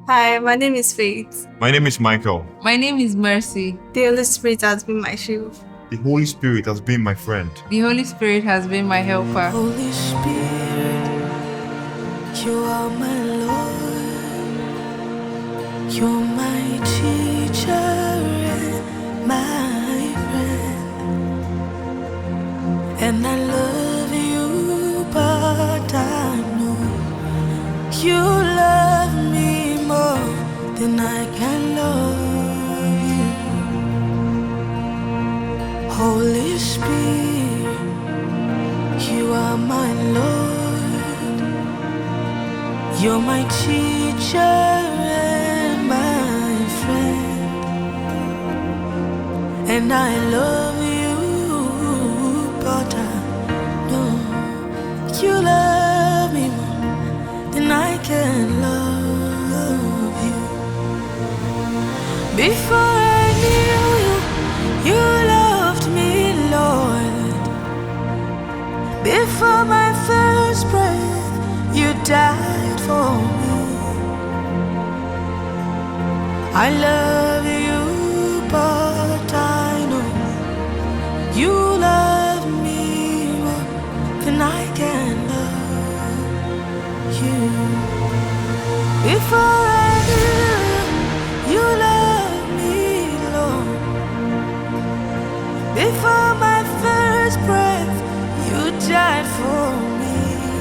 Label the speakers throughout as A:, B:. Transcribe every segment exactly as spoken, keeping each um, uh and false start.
A: Hi, my name is Faith.
B: My name is Michael.
C: My name is Mercy.
A: The Holy Spirit has been my shield.
B: The Holy Spirit has been my friend.
C: The Holy Spirit has been my helper.
D: Holy Spirit, you are my Lord. You're my teacher and my friend. And I love you, but I know you love me more than I can love you. Holy Spirit, you are my Lord. You're my teacher and my friend. And I love you, but I know you love me more than I can love you. Before I knew you, you loved me, Lord. Before my first breath, you died for me. I love you, but I know you love me more than I can love you. Before I knew you, you loved me, Lord. Before my first breath, you died for me.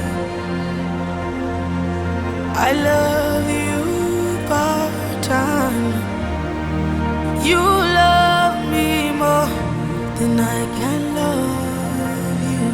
D: I love you, but I know you love me more than I can love you.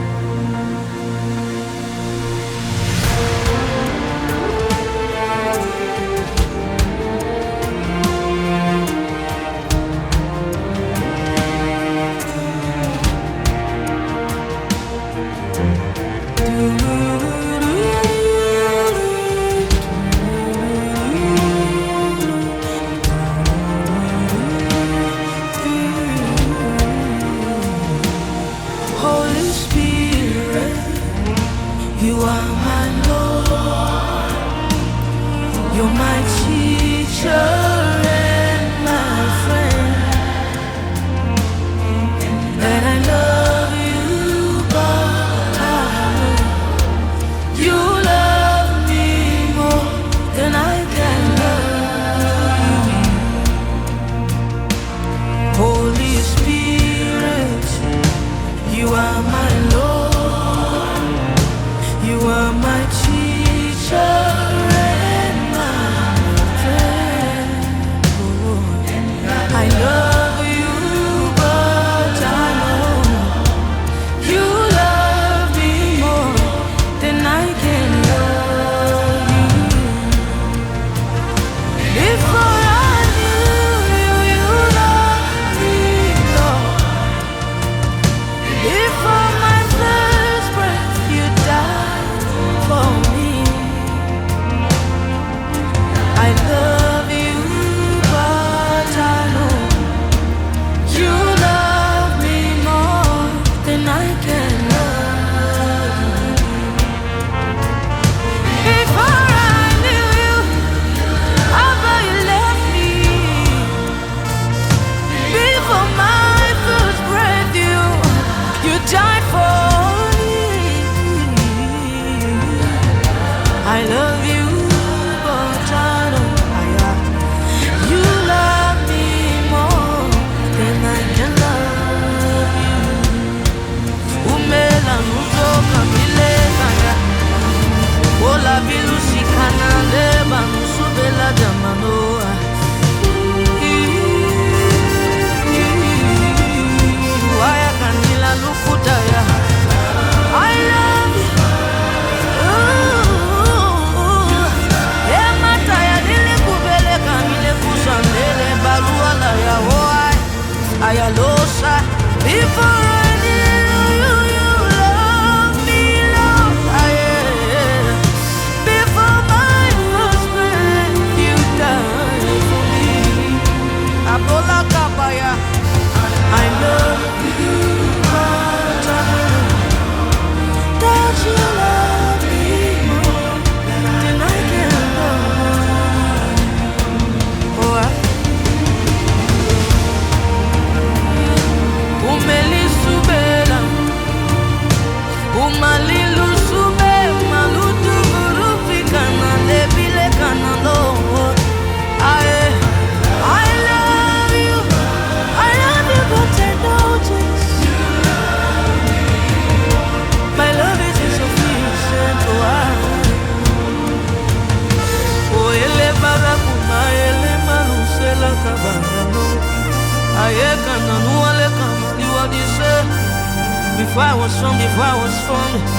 D: Holy Spirit, you are my Lord. You're my teacher and my friend. And I love you, but I know you love me more than I can love you. Holy Spirit, you are my Lord. You are my teacher and my friend. was from before I was formed.